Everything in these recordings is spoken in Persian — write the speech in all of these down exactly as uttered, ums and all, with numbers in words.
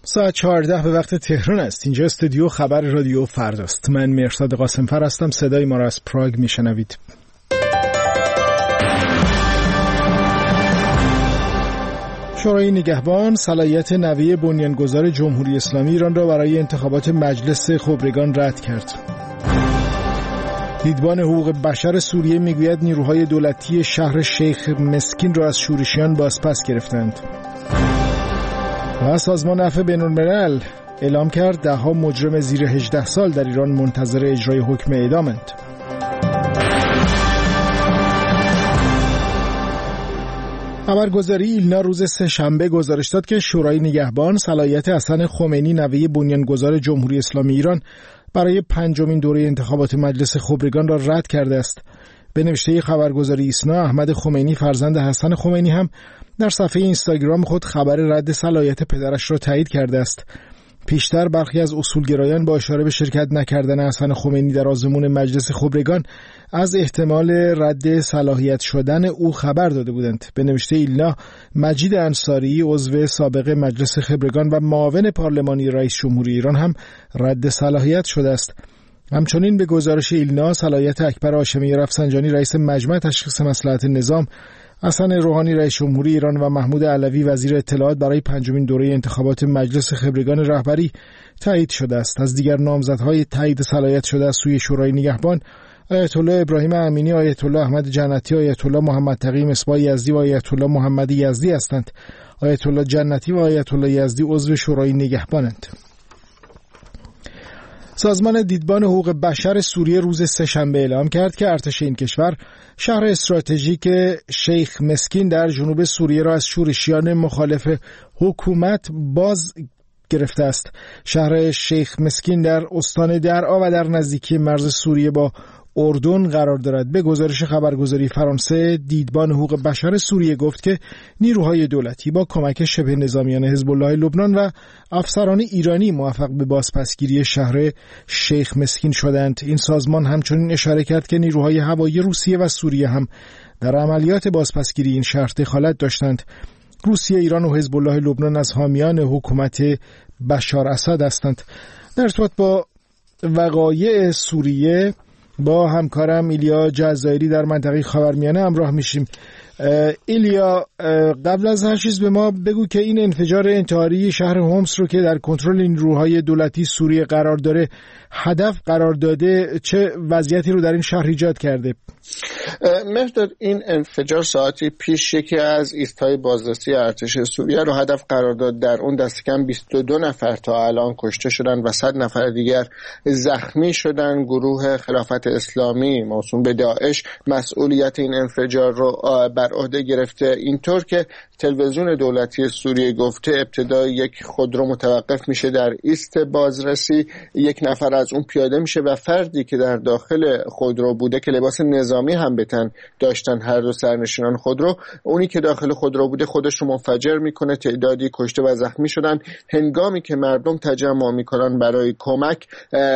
ساعت چهارده به وقت تهران است. اینجا استودیو خبر رادیو فرداست. من مرساد قاسمفر هستم. صدای ما را از پراگ میشنوید. شورای نگهبان صلاحیت نوی بنیانگذار جمهوری اسلامی ایران را برای انتخابات مجلس خبرگان رد کرد. دیدبان حقوق بشر سوریه میگوید نیروهای دولتی شهر شیخ مسکین را از شورشیان بازپس گرفتند. و سازمان عفو بین‌الملل اعلام کرد ده‌ها مجرم زیر هجده سال در ایران منتظر اجرای حکم اعدامند. خبرگزاری ایلنا روز سه‌شنبه گزارش داد که شورای نگهبان صلاحیت حسن خمینی نوه بنیانگذار جمهوری اسلامی ایران برای پنجمین دوره انتخابات مجلس خبرگان را رد کرده است. به نوشته خبرگزاری ایسنا، احمد خمینی فرزند حسن خمینی هم در صفحه اینستاگرام خود خبر رد صلاحیت پدرش را تایید کرده است. پیشتر برخی از اصولگرایان با اشاره به شرکت نکردن حسن خمینی در آزمون مجلس خبرگان از احتمال رد صلاحیت شدن او خبر داده بودند. به نوشته ایلنا، مجید انصاری عضو سابق مجلس خبرگان و معاون پارلمانی رئیس جمهوری ایران هم رد صلاحیت شده است. همچنین به گزارش ایلنا، صلاحیت اکبر هاشمی رفسنجانی رئیس مجمع تشخیص مصلحت نظام، حسن روحانی رئیس جمهوری ایران و محمود علوی وزیر اطلاعات برای پنجمین دوره انتخابات مجلس خبرگان رهبری تایید شده است. از دیگر نامزدهای تایید صلاحیت شده از سوی شورای نگهبان، آیت الله ابراهیم امینی، آیت الله احمد جنتی، آیت الله محمد تقی مصباح یزدی و آیت الله محمد یزدی هستند. آیت الله جنتی و آیت الله یزدی عضو شورای نگهبانند. سازمان دیدبان حقوق بشر سوریه روز سه‌شنبه اعلام کرد که ارتش این کشور شهر استراتژیک شیخ مسکین در جنوب سوریه را از شورشیان مخالف حکومت باز گرفته است. شهر شیخ مسکین در استان درعا و در نزدیکی مرز سوریه با اردن قرار دارد. به گزارش خبرگزاری فرانسه، دیدبان حقوق بشر سوریه گفت که نیروهای دولتی با کمک شبه نظامیان حزب الله لبنان و افسران ایرانی موفق به بازپسگیری شهر شیخ مسکین شدند. این سازمان همچنین اشاره کرد که نیروهای هوایی روسیه و سوریه هم در عملیات بازپسگیری این شهر دخالت داشتند. روسیه، ایران و حزب الله لبنان از حامیان حکومت بشار اسد هستند. در ارتباط با وقایع سوریه با همکارم ایلیا جزایری در منطقه خاورمیانه همراه میشیم. ایلیا، قبل از هر چیز به ما بگو که این انفجار انتحاری شهر هومس رو که در کنترل نیروهای دولتی سوریه قرار داره هدف قرار داده، چه وضعیتی رو در این شهر ایجاد کرده؟ مهداد، این انفجار ساعتی پیش یکی از ایستگاه بازرسی ارتش سوریه رو هدف قرار داد. در اون دست کم بیست و دو نفر تا الان کشته شدن و صد نفر دیگر زخمی شدن. گروه خلافت اسلامی موسوم به داعش مسئولیت این انفجار رو بر عهده گرفته، اینطور که تلویزیون دولتی سوریه گفته ابتدا یک خودرو متوقف میشه در ایست بازرسی، یک نفر از اون پیاده میشه و فردی که در داخل خودرو بوده که لباس نظامی هم به تن داشتن، هر دو سرنشینان خودرو، اونی که داخل خودرو بوده خودش رو منفجر میکنه. تعدادی کشته و زخمی شدن. هنگامی که مردم تجمع میکنن برای کمک،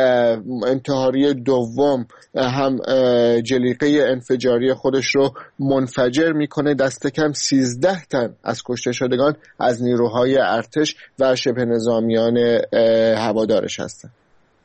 انتحاری دوم هم جلیقه انفجاری خودش رو منفجر میکنه. دست کم سیزده تن از کشته شدگان از نیروهای ارتش و شبه نظامیان هوادارش هستند.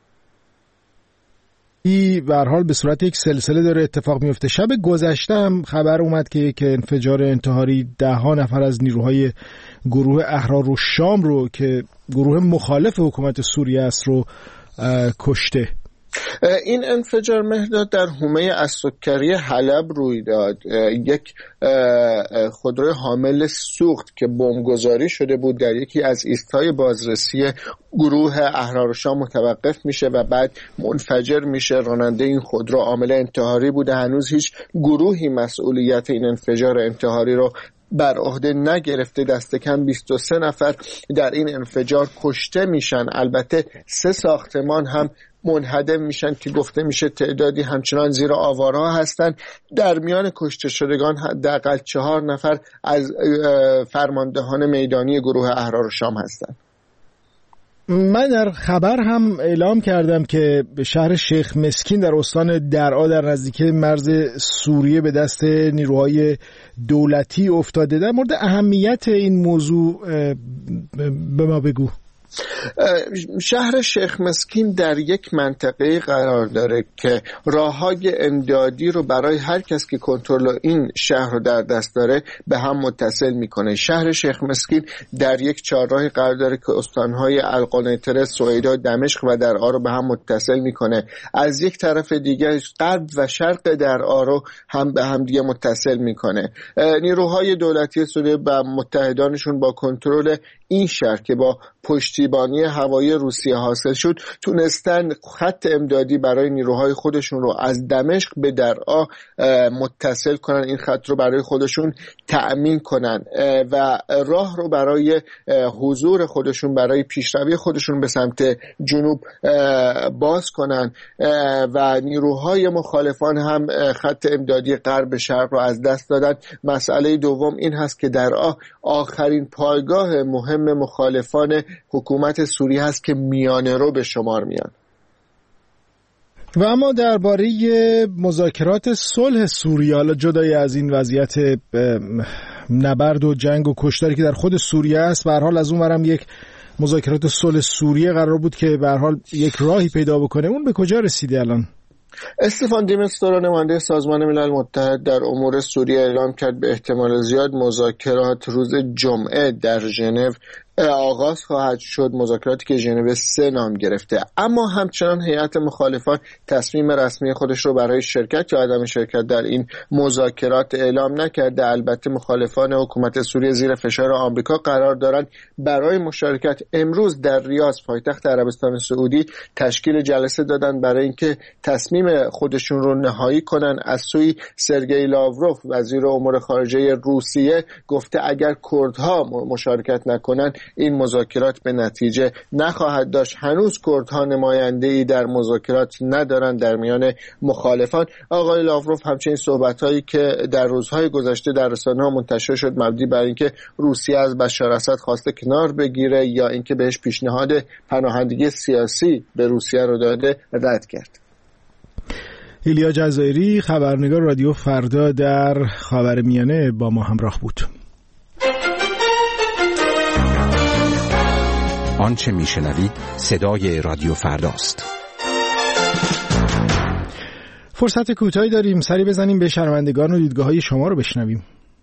این به هر حال به صورت یک سلسله داره اتفاق میفته. شب گذشته هم خبر اومد که یک انفجار انتحاری ده ها نفر از نیروهای گروه احرار الشام رو که گروه مخالف حکومت سوریه است رو کشته. این انفجار مهداد در حومه السکری حلب روی داد. یک خودروی حامل سوخت که بمبگذاری شده بود در یکی از ایستگاه‌های بازرسی گروه احرار الشام متوقف میشه و بعد منفجر میشه. راننده این خودرو عامل انتحاری بوده. هنوز هیچ گروهی مسئولیت این انفجار انتحاری رو بر عهده نگرفته. دست کم بیست و سه نفر در این انفجار کشته میشن. البته سه ساختمان هم منهدم میشن که گفته میشه تعدادی همچنان زیر آوارها هستن. در میان کشته شدگان حداقل چهار نفر از فرماندهان میدانی گروه احرار الشام هستند. من در خبر هم اعلام کردم که شهر شیخ مسکین در استان درعا در نزدیکی مرز سوریه به دست نیروهای دولتی افتاده. در مورد اهمیت این موضوع به ما بگو. شهر شیخ مسکین در یک منطقه قرار داره که راههای امدادی رو برای هر کس که کنترل این شهر رو در دست داره به هم متصل میکنه. شهر شیخ مسکین در یک چهارراهی قرار داره که استانهای القنیطره، سویدا، دمشق و درعا رو به هم متصل میکنه. از یک طرف دیگه غرب و شرق درعا رو هم به هم دیگه متصل میکنه. نیروهای دولتی سوریه و متحدانشون با کنترل این شهر که با پشتیبانی هوایی روسیه حاصل شد تونستن خط امدادی برای نیروهای خودشون رو از دمشق به درعا متصل کنن، این خط رو برای خودشون تأمین کنن و راه رو برای حضور خودشون، برای پیشروی خودشون به سمت جنوب باز کنن و نیروهای مخالفان هم خط امدادی غرب شرق رو از دست دادن. مسئله دوم این هست که درعا آخرین پایگاه مهم مخالفان حکومت سوریه هست که میانه رو به شمار میان. و اما درباره مذاکرات صلح سوریه، حالا جدای از این وضعیت نبرد و جنگ و کشتاری که در خود سوریه است، به هر حال از اون ورم یک مذاکرات صلح سوریه قرار بود که به هر حال یک راهی پیدا بکنه. اون به کجا رسیده الان؟ استفان دی میستورا، نماینده سازمان ملل متحد در امور سوریه، اعلام کرد به احتمال زیاد مذاکرات روز جمعه در ژنو آغاز خواهد شد، مذاکراتی که ژنو سه نام گرفته. اما همچنان هیئت مخالفان تصمیم رسمی خودش رو برای شرکت یا عدم شرکت در این مذاکرات اعلام نکرده. البته مخالفان حکومت سوریه زیر فشار آمریکا قرار دارند برای مشارکت امروز در ریاض پایتخت عربستان سعودی تشکیل جلسه دادن برای اینکه تصمیم خودشون رو نهایی کنن. از سوی سرگئی لاوروف وزیر امور خارجه روسیه گفته اگر کردها مشارکت نکنن این مذاکرات به نتیجه نخواهد داشت. هنوز کردها نماینده‌ای در مذاکرات ندارند در میان مخالفان. آقای لاوروف همچنین صحبت‌هایی که در روزهای گذشته در رسانه‌ها منتشر شد مبنی بر اینکه روسیه از بشار اسد خواسته کنار بگیره یا اینکه بهش پیشنهاد پناهندگی سیاسی به روسیه رو داده، رد کرد. ایلیا جزایری، خبرنگار رادیو فردا در خاورمیانه، با ما همراه بود. آنچه میشنوید صدای رادیو فرداست. فرصت کوتاهی داریم، سری بزنیم به شنوندگان و دیدگاه‌های شما رو بشنویم.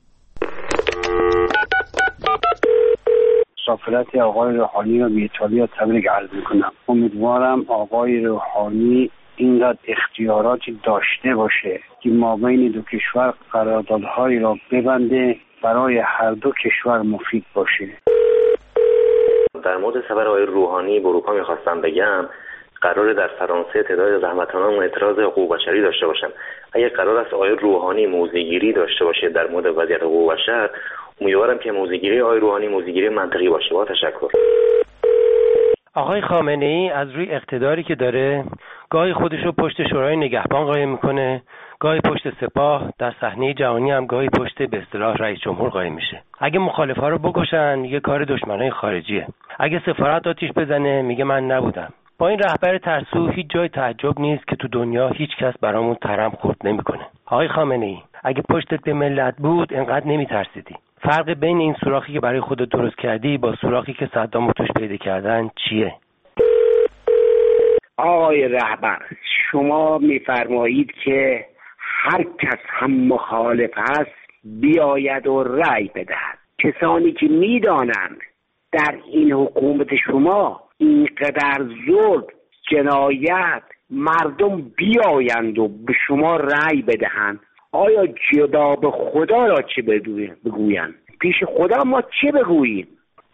مسافرت آقای روحانی رو به ایتالیا تبریک عرض می‌کنم. امیدوارم آقای روحانی اینقدر اختیاراتی داشته باشه که مابین دو کشور قراردادهایی را ببنده برای هر دو کشور مفید باشه. در مورد سفر آقای روحانی به اروپا میخواستم بگم قرار در فرانسه تعداد زحمتانان اعتراض حقوق بشری داشته باشن. اگر قرار است آقای روحانی موضع‌گیری داشته باشه در مورد وضعیت حقوق بشر، امیدوارم که موضع‌گیری آقای روحانی موضع‌گیری منطقی باشه. با تشکر. آقای خامنه‌ای از روی اقتداری که داره گاهی خودشو پشت شورای نگهبان قایم میکنه، گاهی پشت سپاه، در صحنه جهانی هم گاهی پشت به اصطلاح رئیس جمهور قایم میشه. اگه مخالفا رو بکشن میگه کار دشمنای خارجیه، اگه سفارت آتیش بزنه میگه من نبودم. با این رهبر ترسو هیچ جای تعجب نیست که تو دنیا هیچ کس برامون ترم خورد نمیکنه. آقای خامنه‌ای اگه پشتت به ملت بود انقدر نمیترسیدی. فرق بین این سوراخی که برای خودت درست کردی با سوراخی که صدام توش پیدا کردن چیه؟ آقای رهبر، شما میفرمایید که هر کس هم مخالف هست بیاید و رأی بدهد. کسانی که میدانند در این حکومت شما اینقدر ظلم، جنایت، مردم بیایند و به شما رأی بدهند، آیا جواب خدا را چه بگویند؟ پیش خدا ما چه بگوییم؟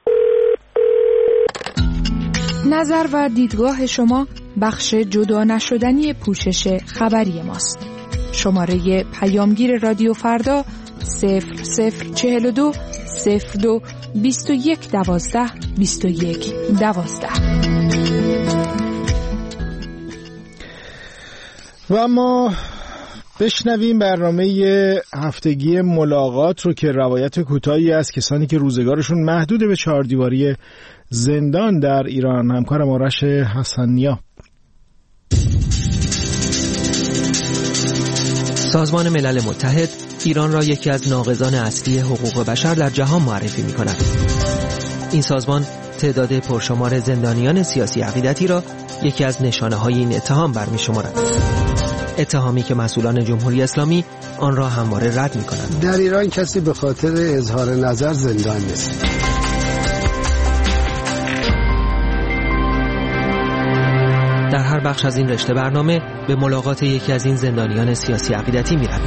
نظر و دیدگاه شما بخش جدا نشدنی پوشش خبری ماست. شماره پیامگیر رادیو فردا صفر صفر چهل و دو صفر دو بیست و یک دوازده بیست و یک دوازده. و اما بشنویم برنامه هفتگی ملاقات رو که روایت کوتاهی از کسانی که روزگارشون محدود به چهار دیواری زندان در ایران. همکارم آرش حسنیا. سازمان ملل متحد ایران را یکی از ناقضان اصلی حقوق بشر در جهان معرفی می کند. این سازمان تعداد پرشمار زندانیان سیاسی عقیدتی را یکی از نشانه‌های این اتهام برمی‌شمارد. اتهامی که مسئولان جمهوری اسلامی آن را همواره رد می‌کنند. در ایران کسی به خاطر اظهار نظر زندان نیست. در هر بخش از این رشته برنامه به ملاقات یکی از این زندانیان سیاسی عقیدتی می‌رویم.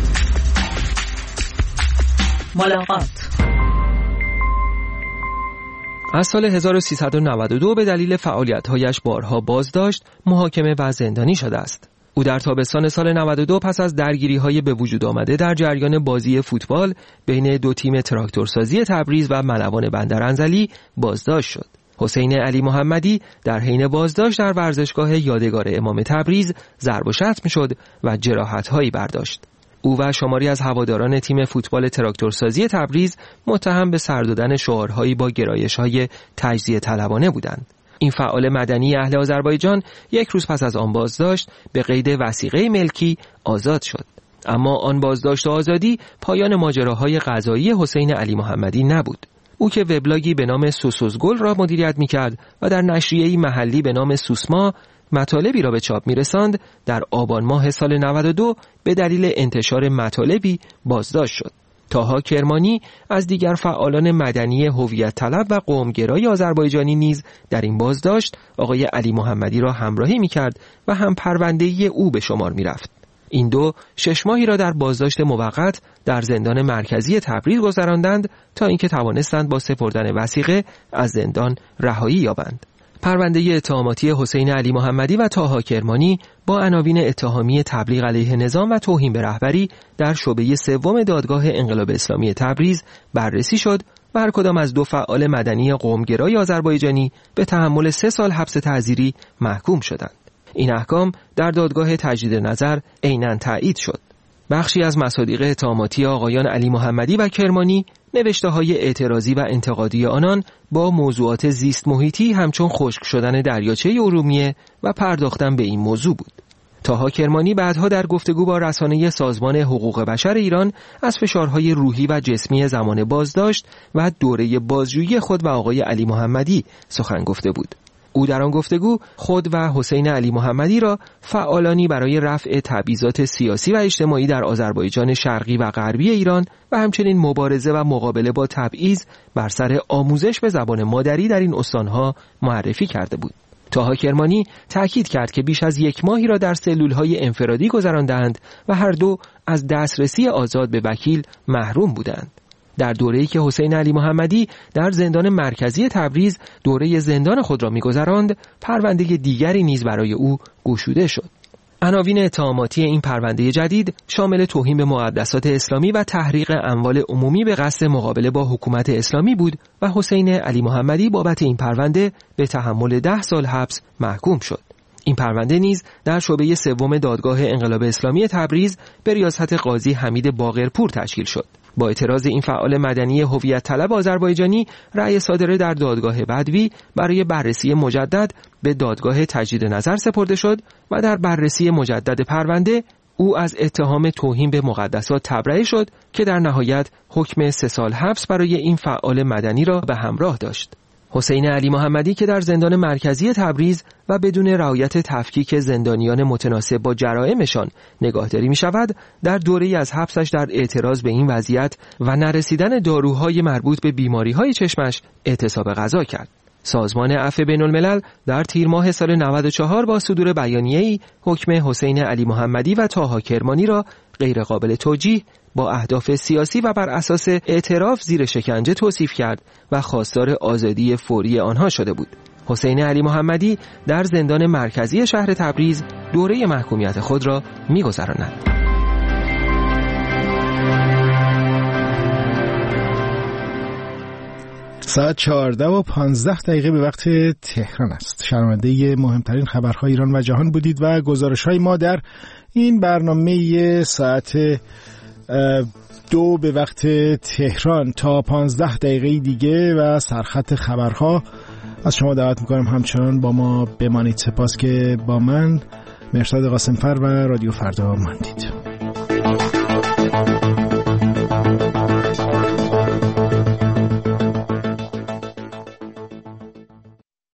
ملاقات. از سال هزار و سیصد و نود و دو به دلیل فعالیت‌هایش بارها بازداشت، محاکمه و زندانی شده است. او در تابستان سال نود و دو پس از درگیری‌های به وجود آمده در جریان بازی فوتبال بین دو تیم تراکتورسازی تبریز و ملوان بندرانزلی بازداشت شد. حسین علی محمدی در حین بازداشت در ورزشگاه یادگار امام تبریز ضرب و شتم شد و جراحت‌هایی برداشت. او و شماری از هواداران تیم فوتبال تراکتورسازی تبریز متهم به سر دادن شعارهایی با گرایش‌های تجزیه طلبانه بودند. این فعال مدنی اهل آذربایجان یک روز پس از آن بازداشت به قید وثیقه ملکی آزاد شد. اما آن بازداشت و آزادی پایان ماجراهای قضایی حسین علی محمدی نبود. او که وبلاگی به نام سوسوزگل را مدیریت می‌کرد و در نشریه‌ای محلی به نام سوسما مطالبی را به چاپ می‌رساند، در آبان ماه سال نود و دو به دلیل انتشار مطالبی بازداشت شد. طاها کرمانی از دیگر فعالان مدنی هویت طلب و قومگرای آذربایجانی نیز در این بازداشت آقای علی محمدی را همراهی می‌کرد و هم پرونده‌ای او به شمار می‌رفت. این دو شش ماهی را در بازداشت موقت در زندان مرکزی تبریز گذراندند تا اینکه توانستند با سپردن وثیقه از زندان رهایی یابند. پرونده اتهاماتی حسین علی محمدی و طاها کرمانی با عناوین اتهامی تبلیغ علیه نظام و توهین به رهبری در شعبه سوم دادگاه انقلاب اسلامی تبریز بررسی شد و هر کدام از دو فعال مدنی قومگرای آذربایجانی به تحمل سه سال حبس تعزیری محکوم شدند. این احکام در دادگاه تجدید نظر عیناً تایید شد. بخشی از مصادیق اتهاماتی آقایان علی محمدی و کرمانی نوشته‌های اعتراضی و انتقادی آنان با موضوعات زیست محیطی همچون خشک شدن دریاچه ارومیه و پرداختن به این موضوع بود. طاها کرمانی بعدها در گفتگو با رسانه سازمان حقوق بشر ایران از فشارهای روحی و جسمی زمان بازداشت و دوره بازجویی خود و آقای علی محمدی سخن گفته بود. او در آن گفتگو خود و حسین علی محمدی را فعالانی برای رفع تبعیضات سیاسی و اجتماعی در آذربایجان شرقی و غربی ایران و همچنین مبارزه و مقابله با تبعیض بر سر آموزش به زبان مادری در این استانها معرفی کرده بود. طاها کرمانی تأکید کرد که بیش از یک ماهی را در سلولهای انفرادی گذراندند و هر دو از دسترسی آزاد به وکیل محروم بودند. در دوره‌ای که حسین علی محمدی در زندان مرکزی تبریز دوره زندان خود را می‌گذراند، پرونده دیگری نیز برای او گشوده شد. عناوین اتهاماتی این پرونده جدید شامل توهین به مقدسات اسلامی و تحریق اموال عمومی به قصد مقابله با حکومت اسلامی بود و حسین علی محمدی بابت این پرونده به تحمل ده سال حبس محکوم شد. این پرونده نیز در شعبه سوم دادگاه انقلاب اسلامی تبریز به ریاست قاضی حمید باقرپور تشکیل شد. با اعتراض این فعال مدنی هویت طلب آذربایجانی، رأی صادره در دادگاه بدوی برای بررسی مجدد به دادگاه تجدید نظر سپرده شد و در بررسی مجدد پرونده او از اتهام توهین به مقدسات تبرئه شد که در نهایت حکم سه سال حبس برای این فعال مدنی را به همراه داشت. حسین علی محمدی که در زندان مرکزی تبریز و بدون رعایت تفکیک زندانیان متناسب با جرائمشان نگاهداری می شود، در دوره‌ای از حبسش در اعتراض به این وضعیت و نرسیدن داروهای مربوط به بیماری‌های چشمش اعتصاب غذا کرد. سازمان عفو بین‌الملل در تیر ماه سال نود و چهار با صدور بیانیه‌ای حکم حسین علی محمدی و طاها کرمانی را غیر قابل توجیه با اهداف سیاسی و بر اساس اعتراف زیر شکنجه توصیف کرد و خواستار آزادی فوری آنها شده بود. حسین علی محمدی در زندان مرکزی شهر تبریز دوره محکومیت خود را می‌گذراند. ساعت چهارده و پانزده دقیقه به وقت تهران است. شنونده مهمترین خبرهای ایران و جهان بودید و گزارش‌های ما در این برنامه ساعت دو به وقت تهران تا پانزده دقیقه دیگه و سرخط خبرها از شما دعوت میکنم همچنان با ما بمانید. سپاس که با من مهرداد قاسمفر و رادیو فردا ماندید.